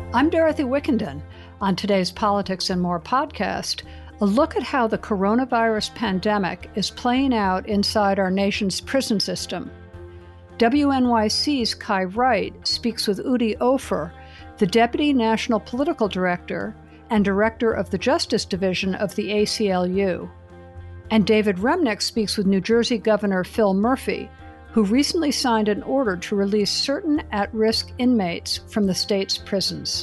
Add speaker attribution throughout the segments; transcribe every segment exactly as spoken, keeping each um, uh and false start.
Speaker 1: I'm Dorothy Wickenden. On today's Politics and More podcast, a look at how the coronavirus pandemic is playing out inside our nation's prison system. W N Y C's Kai Wright speaks with Udi Ofer, the Deputy National Political Director and Director of the Justice Division of the A C L U. And David Remnick speaks with New Jersey Governor Phil Murphy, who recently signed an order to release certain at-risk inmates from the state's prisons.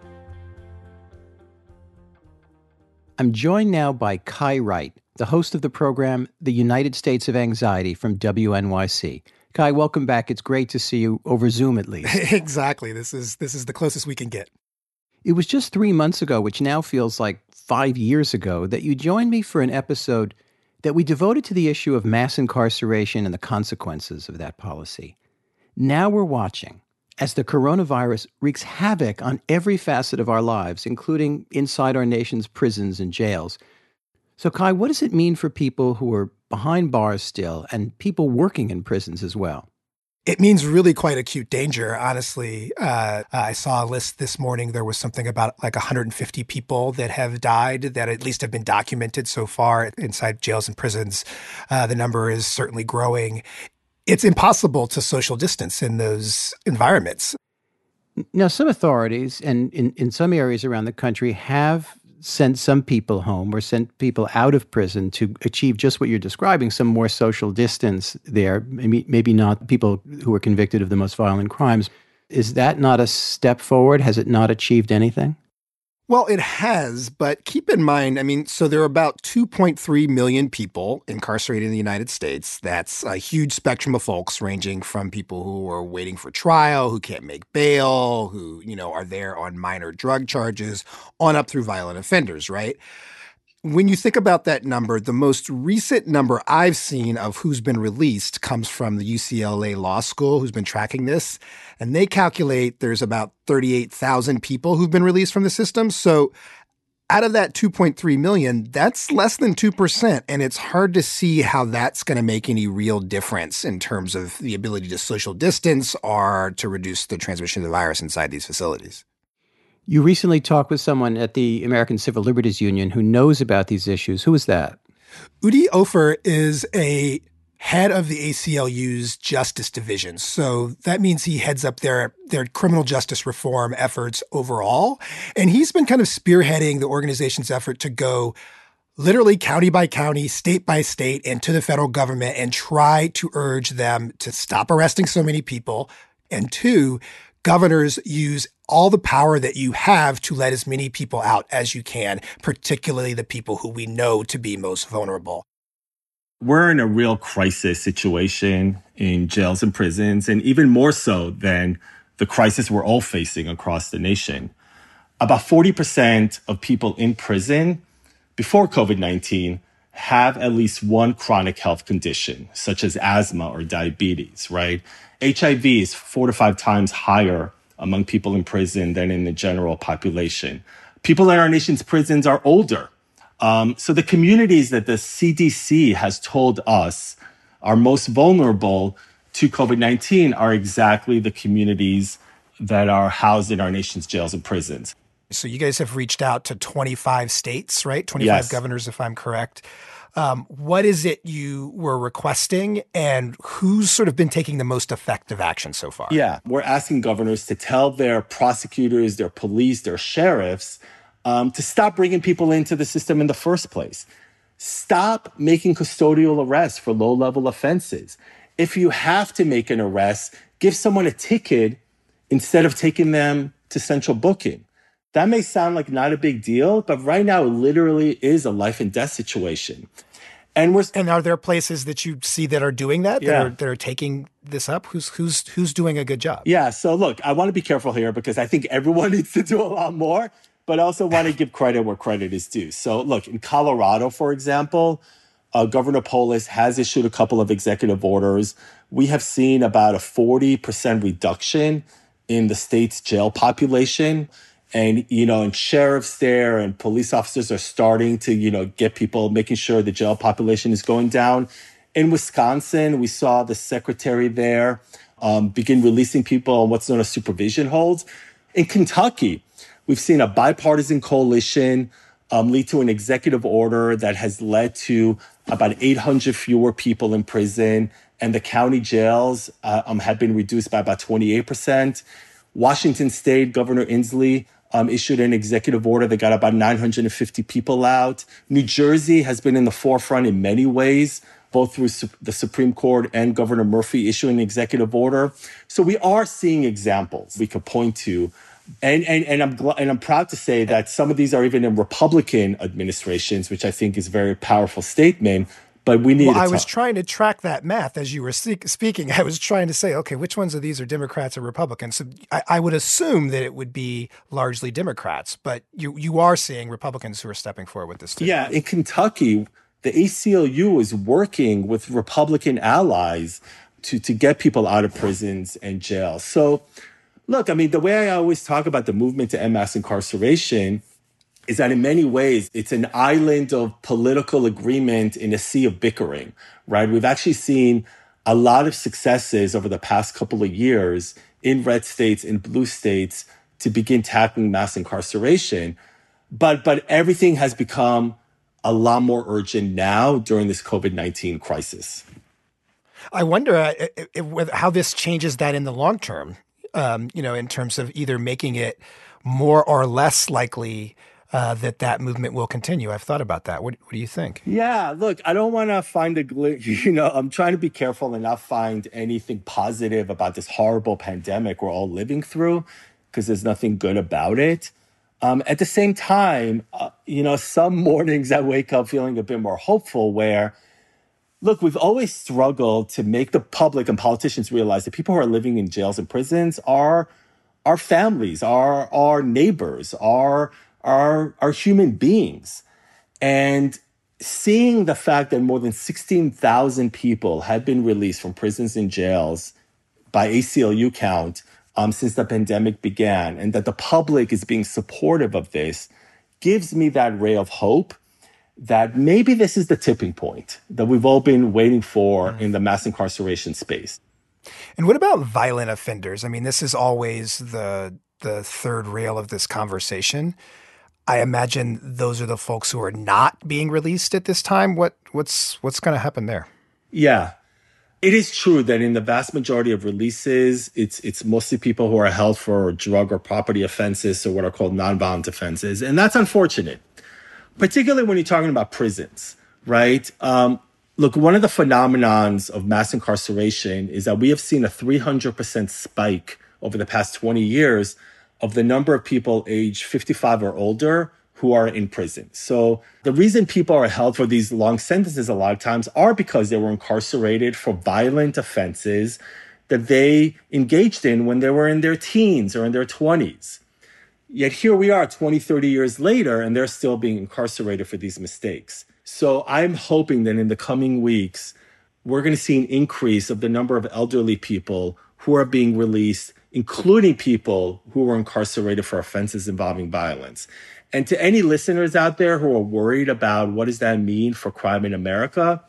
Speaker 2: I'm joined now by Kai Wright, the host of the program The United States of Anxiety from W N Y C. Kai, welcome back. It's great to see you over Zoom at least.
Speaker 3: Exactly. This is this is the closest we can get.
Speaker 2: It was just three months ago, which now feels like five years ago, that you joined me for an episode that we devoted to the issue of mass incarceration and the consequences of that policy. Now we're watching as the coronavirus wreaks havoc on every facet of our lives, including inside our nation's prisons and jails. So, Kai, what does it mean for people who are behind bars still and people working in prisons as well?
Speaker 3: It means really quite acute danger, honestly. Uh, I saw a list this morning. There was something about like one hundred fifty people that have died that at least have been documented so far inside jails and prisons. Uh, the number is certainly growing. It's impossible to social distance in those environments.
Speaker 2: Now, some authorities and in, in some areas around the country have sent some people home or sent people out of prison to achieve just what you're describing, some more social distance there, maybe, maybe not people who are convicted of the most violent crimes. Is that not a step forward? Has it not achieved anything?
Speaker 3: Well, it has, but keep in mind, I mean, so there are about two point three million people incarcerated in the United States. That's a huge spectrum of folks, ranging from people who are waiting for trial, who can't make bail, who, you know, are there on minor drug charges, on up through violent offenders, right? When you think about that number, the most recent number I've seen of who's been released comes from the U C L A Law School, who's been tracking this. And they calculate there's about thirty-eight thousand people who've been released from the system. So out of that two point three million, that's less than two percent. And it's hard to see how that's going to make any real difference in terms of the ability to social distance or to reduce the transmission of the virus inside these facilities.
Speaker 2: You recently talked with someone at the American Civil Liberties Union who knows about these issues. Who is that?
Speaker 3: Udi Ofer is a head of the A C L U's Justice Division. So that means he heads up their, their criminal justice reform efforts overall. And he's been kind of spearheading the organization's effort to go literally county by county, state by state, and to the federal government and try to urge them to stop arresting so many people. And two, governors use all the power that you have to let as many people out as you can, particularly the people who we know to be most vulnerable.
Speaker 4: We're in a real crisis situation in jails and prisons, and even more so than the crisis we're all facing across the nation. About forty percent of people in prison before covid nineteen have at least one chronic health condition, such as asthma or diabetes, right? H I V is four to five times higher among people in prison than in the general population. People in our nation's prisons are older. Um, so the communities that the C D C has told us are most vulnerable to covid nineteen are exactly the communities that are housed in our nation's jails and prisons.
Speaker 3: So you guys have reached out to twenty-five states, right? twenty-five
Speaker 4: Yes.
Speaker 3: governors, if I'm correct. Um, what is it you were requesting, and who's sort of been taking the most effective action so far?
Speaker 4: Yeah, we're asking governors to tell their prosecutors, their police, their sheriffs um, to stop bringing people into the system in the first place. Stop making custodial arrests for low-level offenses. If you have to make an arrest, give someone a ticket instead of taking them to central booking. That may sound like not a big deal, but right now it literally is a life and death situation. And we're
Speaker 3: And are there places that you see that are doing that, that,
Speaker 4: Yeah.
Speaker 3: are, that are taking this up? Who's who's who's doing a good job?
Speaker 4: Yeah, so look, I want to be careful here because I think everyone needs to do a lot more, but I also want to give credit where credit is due. So look, in Colorado, for example, uh, Governor Polis has issued a couple of executive orders. We have seen about a forty percent reduction in the state's jail population. And, you know, and sheriffs there and police officers are starting to, you know, get people, making sure the jail population is going down. In Wisconsin, we saw the secretary there um, begin releasing people on what's known as supervision holds. In Kentucky, We've seen a bipartisan coalition um, lead to an executive order that has led to about eight hundred fewer people in prison, and the county jails uh, um, have been reduced by about twenty-eight percent. Washington State, Governor Inslee um, issued an executive order that got about nine hundred fifty people out. New Jersey has been in the forefront in many ways, both through su- the Supreme Court and Governor Murphy issuing an executive order. So we are seeing examples we could point to. And, and, and, I'm gl- and I'm proud to say that some of these are even in Republican administrations, which I think is a very powerful statement. But we need
Speaker 5: well,
Speaker 4: to
Speaker 5: I
Speaker 4: talk.
Speaker 5: was trying to track that math as you were se- speaking. I was trying to say, okay, which ones of these are Democrats or Republicans? So I, I would assume that it would be largely Democrats, but you you are seeing Republicans who are stepping forward with this too.
Speaker 4: Yeah, in Kentucky, the A C L U is working with Republican allies to, to get people out of prisons and jails. So, look, I mean, the way I always talk about the movement to end mass incarceration is that in many ways, it's an island of political agreement in a sea of bickering, right? We've actually seen a lot of successes over the past couple of years in red states, in blue states, to begin tackling mass incarceration. But, but everything has become a lot more urgent now during this COVID nineteen crisis.
Speaker 5: I wonder uh, if, if, how this changes that in the long term, um, you know, in terms of either making it more or less likely Uh, that that movement will continue. I've thought about that. What, what do you think?
Speaker 4: Yeah, look, I don't want to find a gl- you know, I'm trying to be careful and not find anything positive about this horrible pandemic we're all living through, because there's nothing good about it. Um, at the same time, uh, you know, some mornings I wake up feeling a bit more hopeful where, look, we've always struggled to make the public and politicians realize that people who are living in jails and prisons are our families, our, our neighbors, our Are, are human beings. And seeing the fact that more than sixteen thousand people have been released from prisons and jails by A C L U count um, since the pandemic began, and that the public is being supportive of this, gives me that ray of hope that maybe this is the tipping point that we've all been waiting for in the mass incarceration space.
Speaker 5: And what about violent offenders? I mean, this is always the the third rail of this conversation. I imagine those are the folks who are not being released at this time. What what's what's going to happen there?
Speaker 4: Yeah, it is true that in the vast majority of releases, it's it's mostly people who are held for drug or property offenses, so what are called nonviolent offenses, and that's unfortunate, particularly when you're talking about prisons, right? Um, look, one of the phenomenons of mass incarceration is that we have seen a three hundred percent spike over the past twenty years of the number of people age fifty-five or older who are in prison. So the reason people are held for these long sentences a lot of times are because they were incarcerated for violent offenses that they engaged in when they were in their teens or in their twenties. Yet here we are twenty, thirty years later, and they're still being incarcerated for these mistakes. So I'm hoping that in the coming weeks, we're going to see an increase of the number of elderly people who are being released, including people who were incarcerated for offenses involving violence. And to any listeners out there who are worried about what does that mean for crime in America,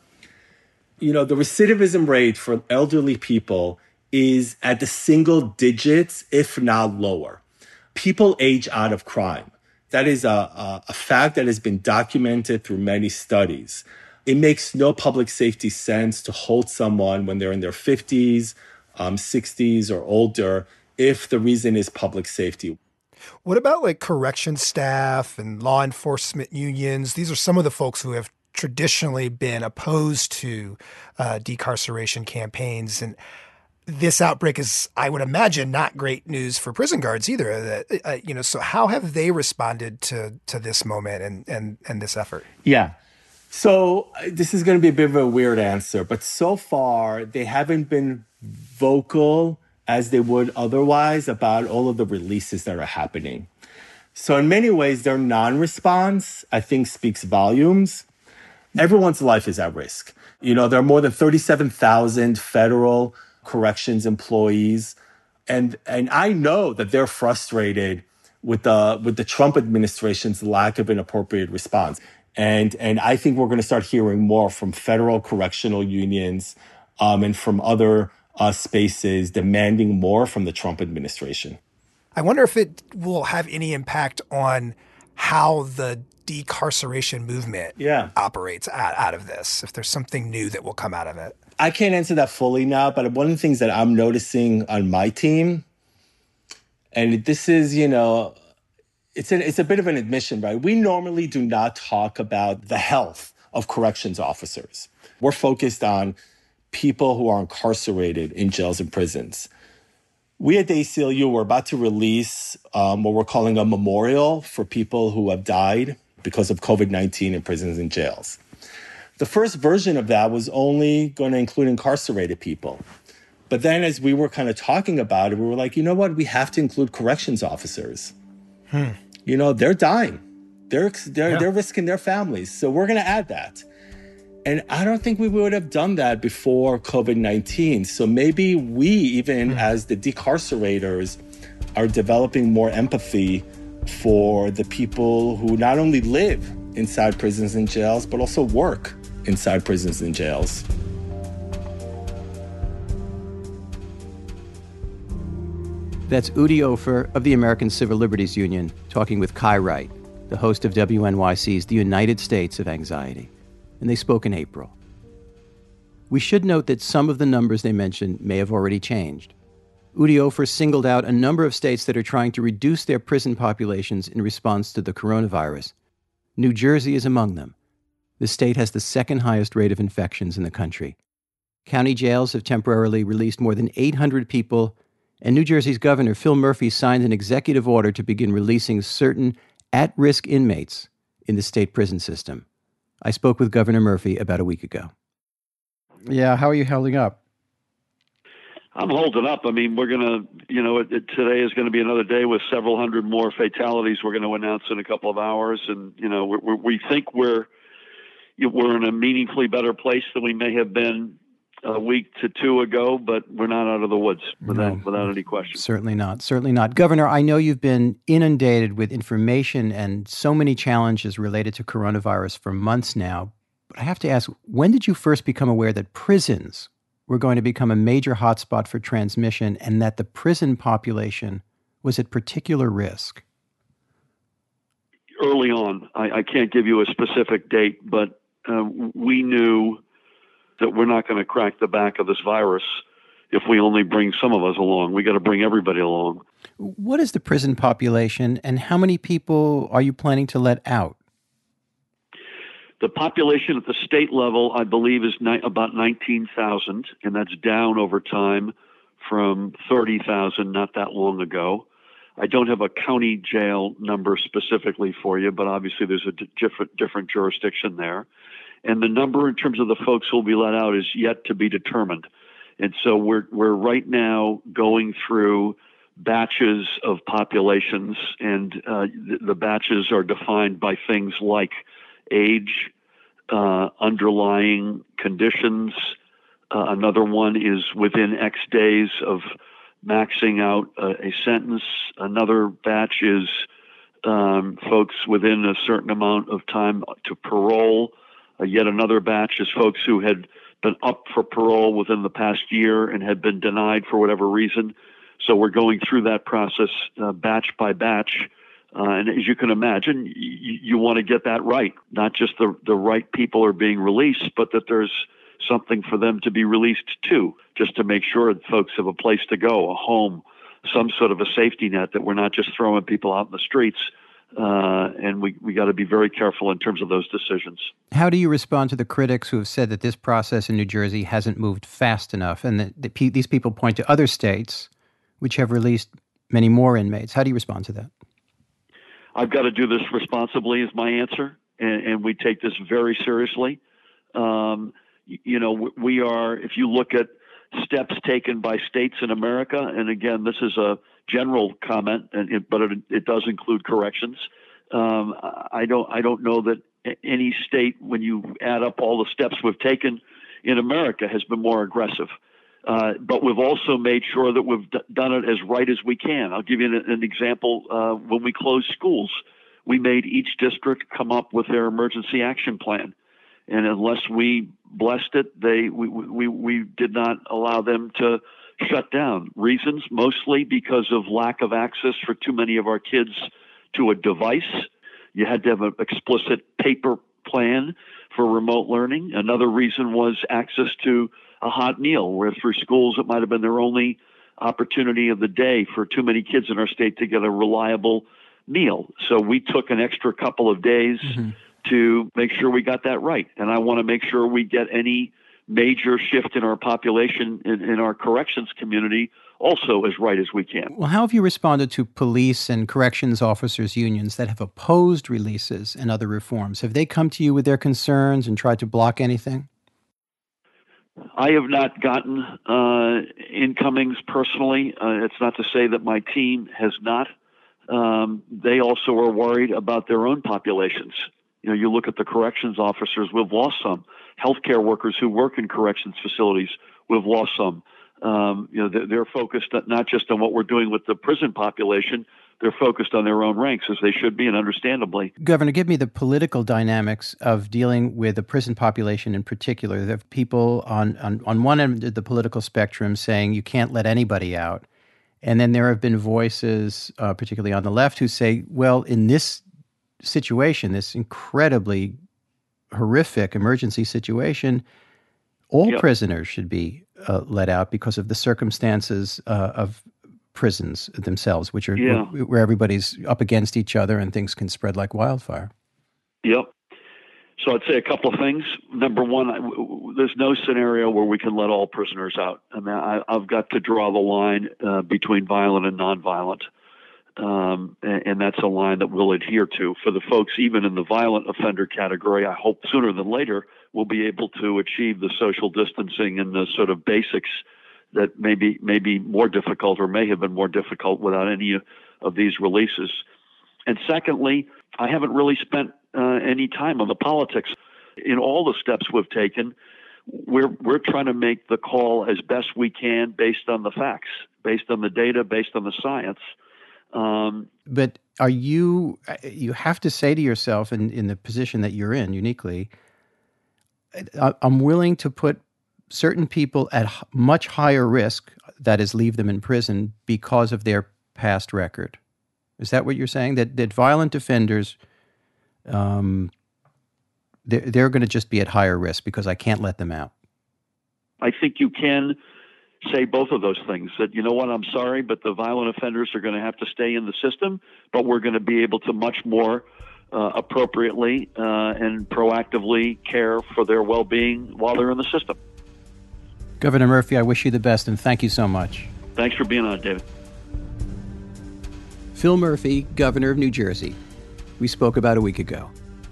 Speaker 4: you know, the recidivism rate for elderly people is at the single digits, if not lower. People age out of crime. That is a, a, a fact that has been documented through many studies. It makes no public safety sense to hold someone when they're in their fifties, Um, sixties or older, if the reason is public safety.
Speaker 5: What about like correction staff and law enforcement unions? These are some of the folks who have traditionally been opposed to uh, decarceration campaigns. And this outbreak is, I would imagine, not great news for prison guards either. Uh, uh, you know, so how have they responded to to this moment and and and this effort?
Speaker 4: Yeah. So uh, this is going to be a bit of a weird answer, but so far they haven't been vocal as they would otherwise about all of the releases that are happening. So in many ways, their non-response, I think, speaks volumes. Everyone's life is at risk. You know, there are more than thirty-seven thousand federal corrections employees. And, and I know that they're frustrated with the, with the Trump administration's lack of an appropriate response. And, and I think we're going to start hearing more from federal correctional unions um, and from other uh, spaces demanding more from the Trump administration.
Speaker 5: I wonder if it will have any impact on how the decarceration movement
Speaker 4: yeah.
Speaker 5: operates out, out of this, if there's something new that will come out of it.
Speaker 4: I can't answer that fully now, but one of the things that I'm noticing on my team, and this is, you know, it's a, it's a bit of an admission, right? We normally do not talk about the health of corrections officers. We're focused on people who are incarcerated in jails and prisons. We at the A C L U, we're about to release um, what we're calling a memorial for people who have died because of COVID nineteen in prisons and jails. The first version of that was only going to include incarcerated people. But then as we were kind of talking about it, we were like, you know what? We have to include corrections officers. Hmm. You know, they're dying. They're, they're, yeah. they're risking their families. So we're going to add that. And I don't think we would have done that before COVID nineteen. So maybe we, even hmm. as the decarcerators, are developing more empathy for the people who not only live inside prisons and jails, but also work inside prisons and jails.
Speaker 2: That's Udi Ofer of the American Civil Liberties Union talking with Kai Wright, the host of W N Y C's The United States of Anxiety. And they spoke in April. We should note that some of the numbers they mentioned may have already changed. Udi Ofer singled out a number of states that are trying to reduce their prison populations in response to the coronavirus. New Jersey is among them. The state has the second highest rate of infections in the country. County jails have temporarily released more than eight hundred people, and New Jersey's Governor Phil Murphy signed an executive order to begin releasing certain at-risk inmates in the state prison system. I spoke with Governor Murphy about a week ago. Yeah, how are you holding up?
Speaker 6: I'm holding up. I mean, we're going to, you know, it, it, today is going to be another day with several hundred more fatalities we're going to announce in a couple of hours. And, you know, we, we, we think we're, we're in a meaningfully better place than we may have been a week to two ago, but we're not out of the woods without, no, without any question.
Speaker 2: Certainly not. Certainly not. Governor, I know you've been inundated with information and so many challenges related to coronavirus for months now. But I have to ask, when did you first become aware that prisons were going to become a major hotspot for transmission and that the prison population was at particular risk?
Speaker 6: Early on. I, I can't give you a specific date, but uh, we knew that we're not going to crack the back of this virus if we only bring some of us along. We got to bring everybody along.
Speaker 2: What is the prison population, and how many people are you planning to let out?
Speaker 6: The population at the state level, I believe, is ni- about nineteen thousand, and that's down over time from thirty thousand not that long ago. I don't have a county jail number specifically for you, but obviously there's a d- different, different jurisdiction there. And the number in terms of the folks who will be let out is yet to be determined. And so we're we're right now going through batches of populations, and uh, the, the batches are defined by things like age, uh, underlying conditions. Uh, another one is within X days of maxing out a, a sentence. Another batch is um, folks within a certain amount of time to parole. Uh, yet another batch is folks who had been up for parole within the past year and had been denied for whatever reason. So we're going through that process uh, batch by batch. Uh, and as you can imagine, y- you want to get that right. Not just the, the right people are being released, but that there's something for them to be released to, just to make sure that folks have a place to go, a home, some sort of a safety net, that we're not just throwing people out in the streets. Uh, and we, we got to be very careful in terms of those decisions.
Speaker 2: How do you respond to the critics who have said that this process in New Jersey hasn't moved fast enough, and that the, pe- these people point to other states which have released many more inmates? How do you respond to that?
Speaker 6: I've got to do this responsibly is my answer, and, and we take this very seriously. Um, you know, we are, if you look at steps taken by states in America, and again, this is a general comment, and it, but it, it does include corrections. Um, I don't, I don't know that any state, when you add up all the steps we've taken in America, has been more aggressive. Uh, but we've also made sure that we've d- done it as right as we can. I'll give you an, an example. Uh, when we closed schools, we made each district come up with their emergency action plan. And unless we blessed it, they we, we, we did not allow them to shut down. Reasons mostly because of lack of access for too many of our kids to a device. You had to have an explicit paper plan for remote learning. Another reason was access to a hot meal, where through schools it might have been their only opportunity of the day for too many kids in our state to get a reliable meal. So we took an extra couple of days mm-hmm. to make sure we got that right. And I want to make sure we get any major shift in our population in, in our corrections community also as right as we can.
Speaker 2: Well, how have you responded to police and corrections officers unions that have opposed releases and other reforms? Have they come to you with their concerns and tried to block anything?
Speaker 6: I have not gotten uh, incomings personally. Uh, it's not to say that my team has not. Um, they also are worried about their own populations. You know, you look at the corrections officers, we've lost some. Healthcare workers who work in corrections facilities, we've lost some. Um, you know, they're, they're focused not just on what we're doing with the prison population, they're focused on their own ranks, as they should be, and understandably.
Speaker 2: Governor, give me the political dynamics of dealing with the prison population in particular. There are people on, on, on one end of the political spectrum saying you can't let anybody out. And then there have been voices, uh, particularly on the left, who say, well, in this situation, this incredibly horrific emergency situation, all yep. prisoners should be uh, let out because of the circumstances uh, of prisons themselves, which are yeah. where, where everybody's up against each other and things can spread like wildfire.
Speaker 6: Yep. So I'd say a couple of things. Number one, I, w- there's no scenario where we can let all prisoners out. I mean, I, I've got to draw the line uh, between violent and nonviolent. Um, and, and that's a line that we'll adhere to. For the folks even in the violent offender category, I hope sooner than later we'll be able to achieve the social distancing and the sort of basics that may be, may be more difficult or may have been more difficult without any of these releases. And secondly, I haven't really spent uh, any time on the politics. In all the steps we've taken, we're we're trying to make the call as best we can based on the facts, based on the data, based on the science. Um,
Speaker 2: but are you, you have to say to yourself in, in the position that you're in uniquely, I'm willing to put certain people at much higher risk, that is, leave them in prison because of their past record. Is that what you're saying? That that violent offenders, um, they're, they're going to just be at higher risk because I can't let them out?
Speaker 6: I think you can say both of those things. That, you know what, I'm sorry, but the violent offenders are going to have to stay in the system, but we're going to be able to much more uh, appropriately uh, and proactively care for their well-being while they're in the system.
Speaker 2: Governor Murphy, I wish you the best, and thank you so much.
Speaker 6: Thanks for being on, David.
Speaker 2: Phil Murphy, Governor of New Jersey. We spoke about a week ago.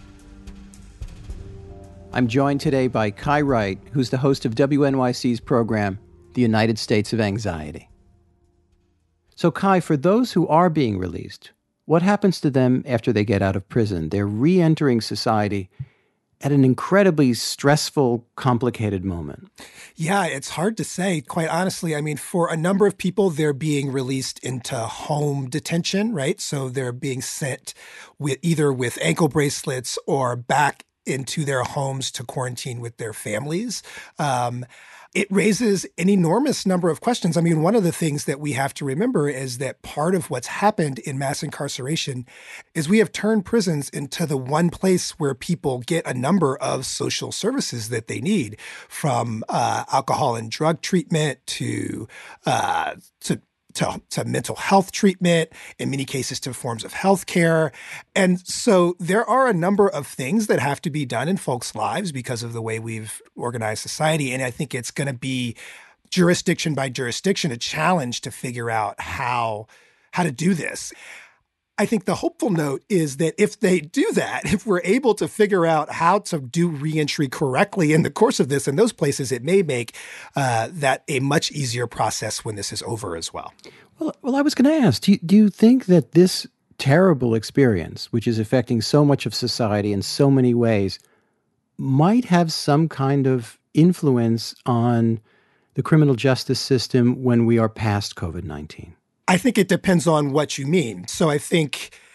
Speaker 2: I'm joined today by Kai Wright, who's the host of W N Y C's program, The United States of Anxiety. So, Kai, for those who are being released, what happens to them after they get out of prison? They're re-entering society at an incredibly stressful, complicated moment.
Speaker 5: Yeah, it's hard to say, quite honestly. I mean, for a number of people, they're being released into home detention, right? So they're being sent with either with ankle bracelets or back into their homes to quarantine with their families. Um, It raises an enormous number of questions. I mean, one of the things that we have to remember is that part of what's happened in mass incarceration is we have turned prisons into the one place where people get a number of social services that they need, from uh, alcohol and drug treatment to uh, to To, to mental health treatment, in many cases to forms of health care. And so there are a number of things that have to be done in folks' lives because of the way we've organized society. And I think it's going to be jurisdiction by jurisdiction a challenge to figure out how, how to do this. I think the hopeful note is that if they do that, if we're able to figure out how to do reentry correctly in the course of this in those places, it may make uh, that a much easier process when this is over as well.
Speaker 2: Well, well I was going to ask, do you, do you think that this terrible experience, which is affecting so much of society in so many ways, might have some kind of influence on the criminal justice system when we are past COVID nineteen?
Speaker 5: I think it depends on what you mean. So I think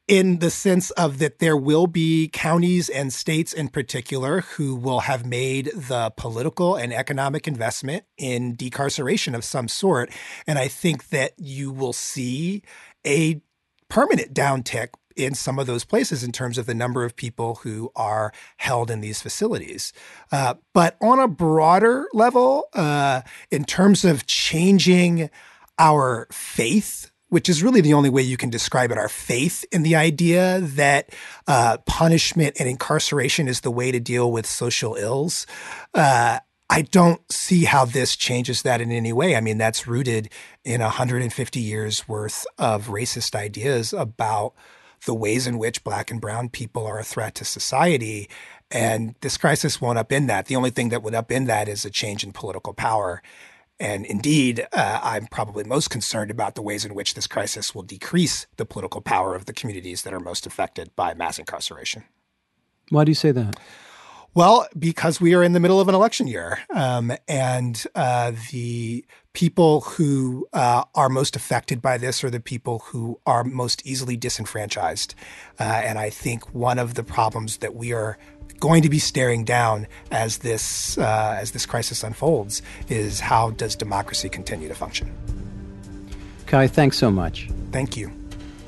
Speaker 5: in the sense of that there will be counties and states in particular who will have made the political and economic investment in decarceration of some sort. And I think that you will see a permanent downtick in some of those places in terms of the number of people who are held in these facilities. Uh, but on a broader level, uh, in terms of changing our faith, which is really the only way you can describe it, our faith in the idea that uh, punishment and incarceration is the way to deal with social ills. Uh, I don't see how this changes that in any way. I mean, that's rooted in one hundred fifty years worth of racist ideas about the ways in which Black and brown people are a threat to society. And this crisis won't upend that. The only thing that would upend that is a change in political power. And indeed, uh, I'm probably most concerned about the ways in which this crisis will decrease the political power of the communities that are most affected by mass incarceration.
Speaker 2: Why do you say that?
Speaker 5: Well, because we are in the middle of an election year, um, and uh, the people who uh, are most affected by this are the people who are most easily disenfranchised. Uh, and I think one of the problems that we are going to be staring down as this uh, as this crisis unfolds is how does democracy continue to function?
Speaker 2: Kai, thanks so much.
Speaker 5: Thank you.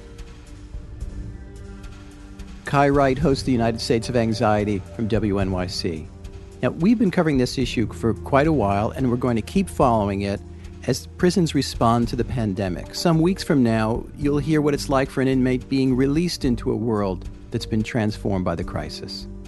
Speaker 2: Kai Wright hosts the United States of Anxiety from W N Y C. Now, we've been covering this issue for quite a while, and we're going to keep following it as prisons respond to the pandemic. Some weeks from now, you'll hear what it's like for an inmate being released into a world that's been transformed by the crisis.